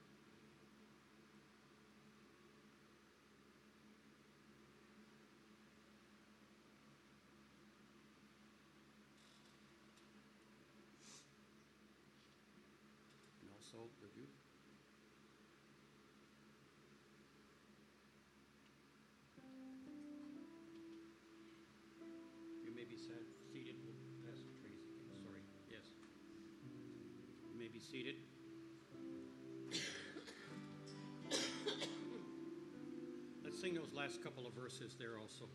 And also the youth. Be seated. Pastor Tracy, sorry. Yes. You may be seated. Let's sing those last couple of verses there also.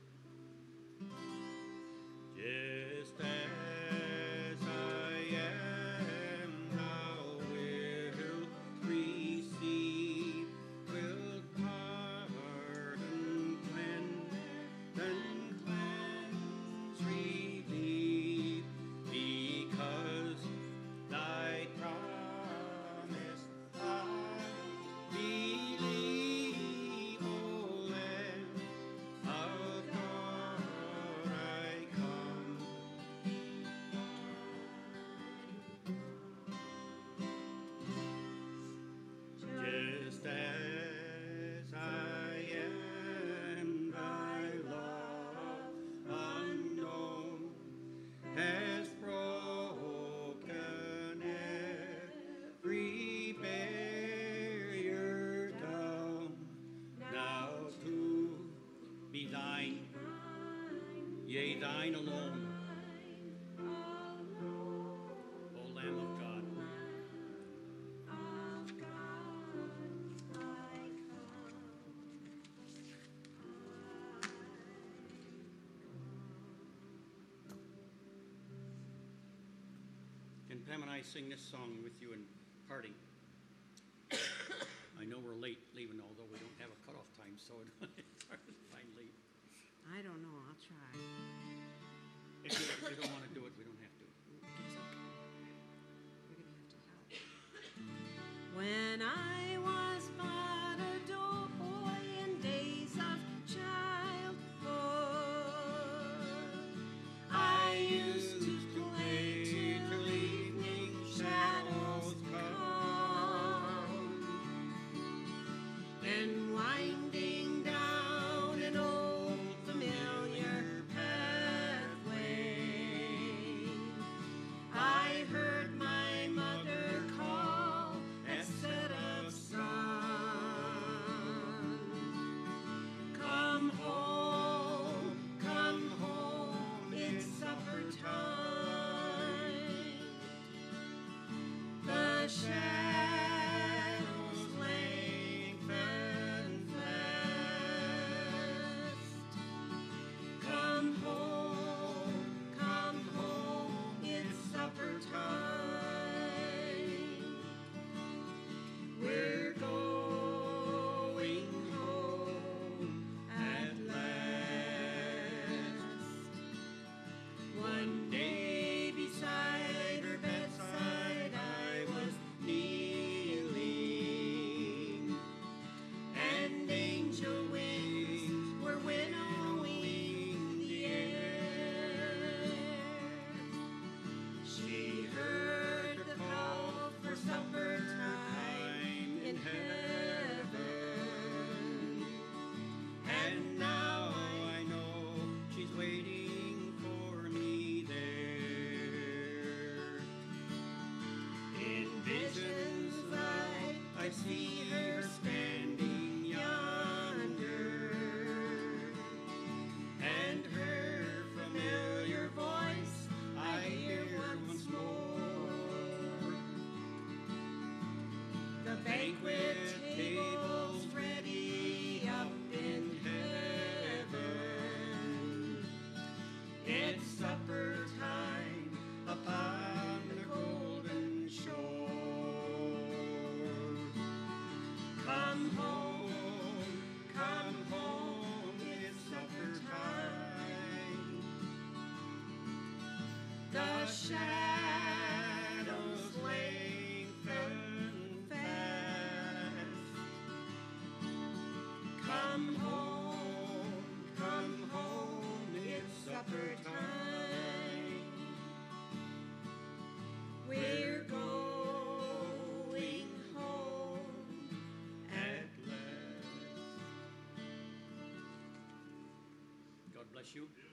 Just as I am, thou wilt receive, wilt pardon, cleanse, and cleanse, relieve, because thy promise I believe, O Lamb of God, I come. thine alone, O Lamb of God. Can Pam and I sing this song with you in parting? I know we're late leaving, although we don't have a cutoff time, so it's hard to find late.
I don't know. I'll try.
If you, if you don't want to do it, we don't have to.
It's okay. You're going to have to help. When I was but a do- boy in days of childhood, I used to play till evening shadows come, and winding down an old familiar pathway, I heard my mother call at set of sun. Come home, come home, it's supper time. The shadows lengthen fast. Come home, come home, it's supper time. We're going home at last. One day beside her bedside I was kneeling, and angel wings were winnowing the air. She heard the call for supper time in heaven, and now I know she's waiting for me there. In visions I, I see her standing yonder, and her familiar voice I hear once more. The banquet table's ready up in heaven. It's supper time upon the golden shore. Come home, come home, it's supper time. The shadows lengthen fast. Come home, come home, it's supper time. We're going home at last.
God bless you.